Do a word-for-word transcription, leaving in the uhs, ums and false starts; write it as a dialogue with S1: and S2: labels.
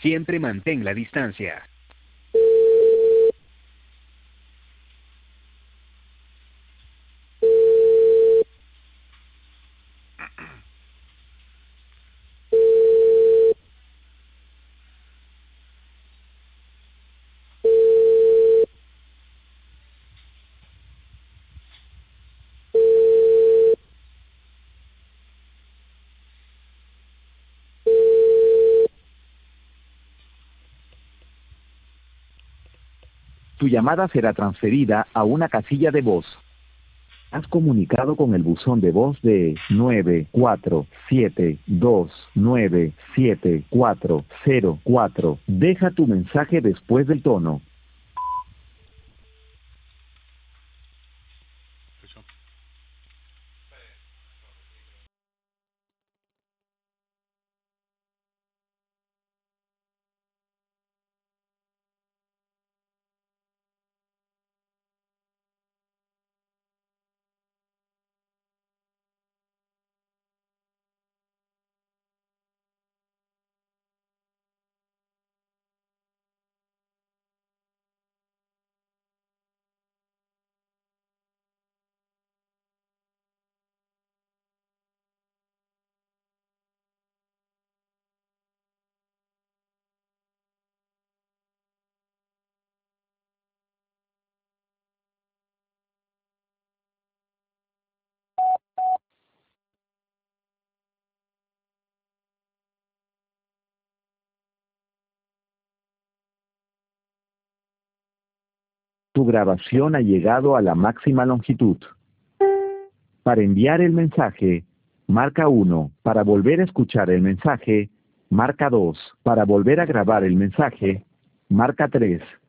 S1: Siempre mantén la distancia.
S2: Tu llamada será transferida a una casilla de voz. Has comunicado con el buzón de voz de nueve cuatro siete dos nueve siete cuatro cero cuatro. Deja tu mensaje después del tono. Tu grabación ha llegado a la máxima longitud. Para enviar el mensaje, marca uno. Para volver a escuchar el mensaje, marca dos. Para volver a grabar el mensaje, marca tres.